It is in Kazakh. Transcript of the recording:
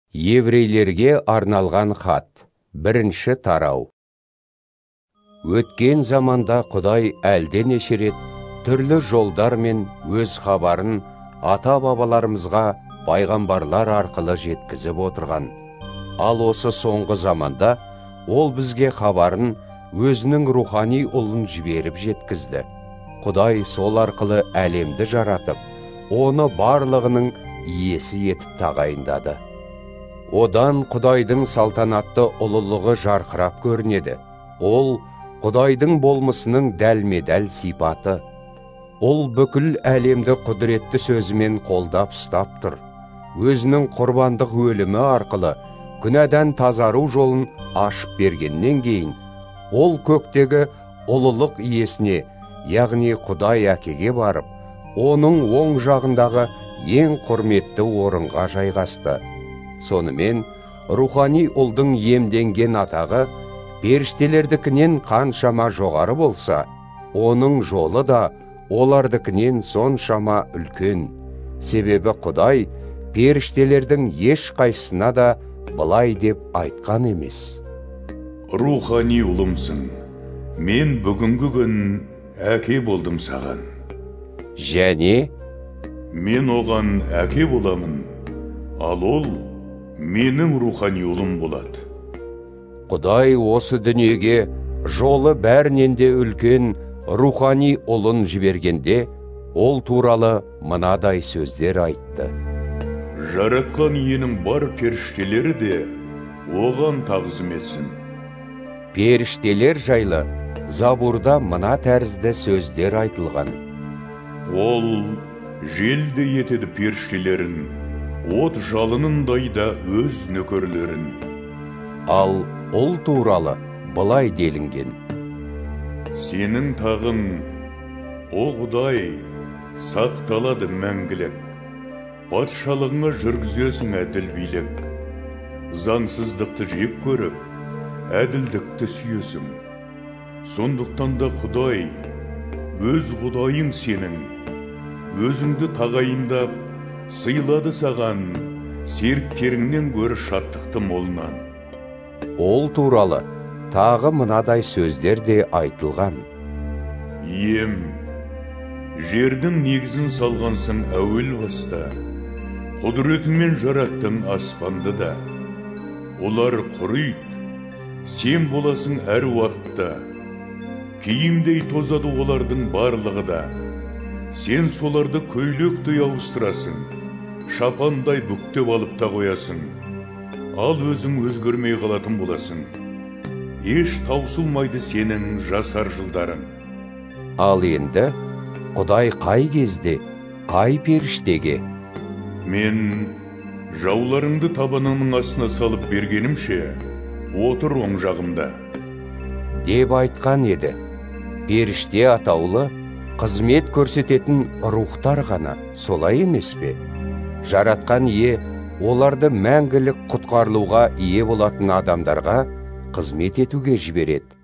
Еврейлерге арналған хат. Бірінші тарау. Өткен заманда Құдай әлденеше рет түрлі жолдармен өз хабарын ата-бабаларымызға пайғамбарлар арқылы жеткізіп отырған. Ал осы соңғы заманда ол бізге хабарын өзінің рухани ұлын жіберіп жеткізді. Құдай сол арқылы әлемді жаратып, оны барлығының иесі етіп тағайындады. Одан Құдайдың салтанатты ұлылығы жарқырап көрінеді. Ол Құдайдың болмысының дәлме-дәл сипаты. Ол бүкіл әлемді құдіретті сөзімен қолдап ұстап тұр. Өзінің құрбандық өлімі арқылы күнәдан тазару жолын ашып бергеннен кейін, ол көктегі ұлылық иесіне, яғни Құдай әкеге барып, оның оң жағындағы ең құрметті орынға жайғасты. Сонымен, рухани ұлдың иемденген атағы періштелердікінен қаншама жоғары болса, оның жолы да олардікінен соншама үлкен. Себебі Құдай періштелердің ешқайсысына да былай деп айтқан емес. Рухани ұлымсың, мен бүгінгі күн әке болдым саған. Және мен оған әке боламын, ал ол менің рухани ұлым болады. Құдай осы дүниеге жолы бәрінен де үлкен рухани ұлын жібергенде, ол туралы мынадай сөздер айтты. Жаратқан иенің бар періштелері де оған тағзым етсін. Періштелер жайлы Забурда мына тәрізді сөздер айтылған. Ол желді етеді періштелерін, от жалынындай да өз нөкерлерін. Ал ол туралы былай делінген. Сенің тағың, о Құдай, сақталады мәңгілік. Патшалығыңа жүргізесің әділ билік. Заңсыздықты жеп көріп, әділдікті сүйесің. Сондықтан да Құдай, өз Құдайың сенің, өзіңді тағайындап, сыйлады саған серіктеріңнен гөрі шаттықты молынан. Ол туралы тағы мынадай сөздер де айтылған. Ием, жердің негізін салғансың әуел баста, құдіретіңмен жараттың аспанды да. Олар құрыйд, сен боласың әр уақытта, киімдей тозады олардың барлығы да. Сен соларды көйлектей ауыстырасың, шапандай бүктеп алып та қоясың. Ал өзің өзгермей қалатын боласың. Еш таусылмайды сенің жасар жылдарың. Ал енді Құдай қай кезде, қай періштеге? Мен жауларыңды табаныңның астына салып бергенімше, отыр оң жағымда. Деп айтқан еді. Періште атаулы қызмет көрсететін рухтар ғана, солай емес пе? Жаратқан ие оларды мәңгілік құтқарылуға ие болатын адамдарға қызмет етуге жібереді.